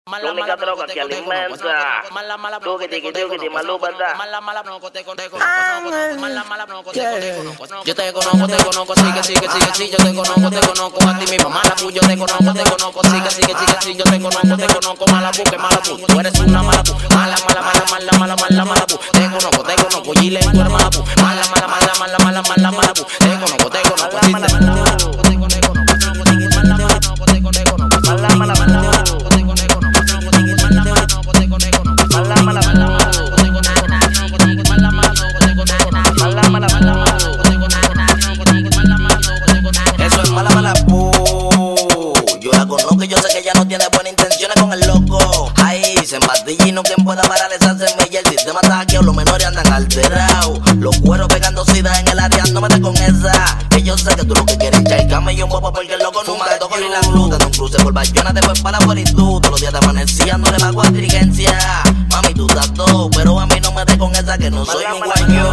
La única droga que alimenta. Tuquiti, malupata. Yo te conozco, sí, yo te conozco, a ti misma, Malabu, yo te conozco, sí, yo te conozco, Malabu, que Malabu, tú eres una Malabu, Malabu, te conozco, Gile, tú eres Malabu, Malabu, te conozco, eso es Malabu. Yo la conozco y yo sé que ella no tiene buenas intenciones con el loco. Ay, se empastilla y no quien pueda parar esa semilla. El sistema está hackeado, los menores andan alterados. Los cueros pegando sida en el área, no metas con esa. Que yo sé que tú lo que quieres es echarme y un popo porque el loco nunca te toco ni la gluta. No cruce por Bayona, después para por tú. Todos los días te amanecía, no le pago astrigencia. Mami, tú estás todo, pero a mí no me des con esa que no soy un guayo.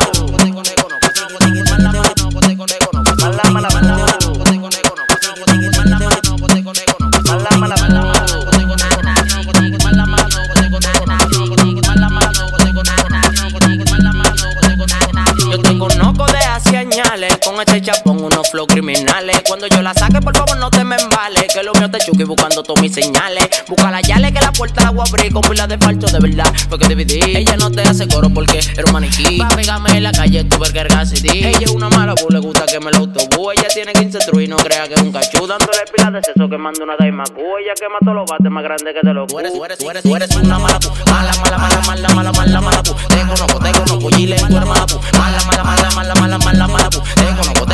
Yo te conozco de hace añales, con ese chapón unos flow criminales. Cuando yo la saque, por favor no te me embales, que lo mío te chuque buscando todas mis señales. Busca la llave que la puerta la voy a abrir con pila de falso de verdad, porque dividí. Ella no te hace coro porque era un maniquí. Pa' pegarme en la calle tu verga CD. Ella es una Malabu, le gusta que me lo autobús. Ella tiene 15 trus y no crea que es un cachú. Dándole pila de seso que manda una Daimaku. Ella quema todos los bates más grandes que te lo. Tú eres una Malabu, Malabu. Te conozco, Gile, tú eres Malabu. Malabu. Te conozco,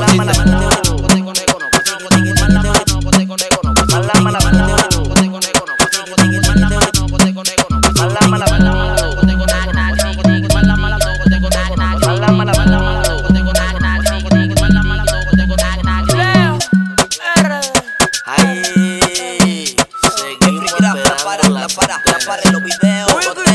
los videos,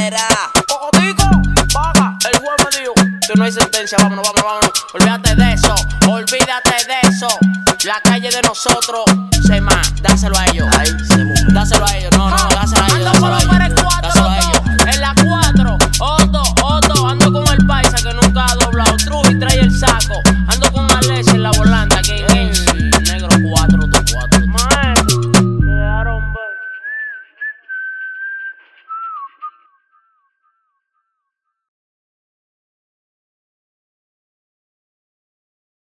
no hay sentencia, vámonos. Olvídate de eso. La calle de nosotros, Sema, dáselo a ellos. Ay, se Dáselo a ellos, no, dáselo a ellos.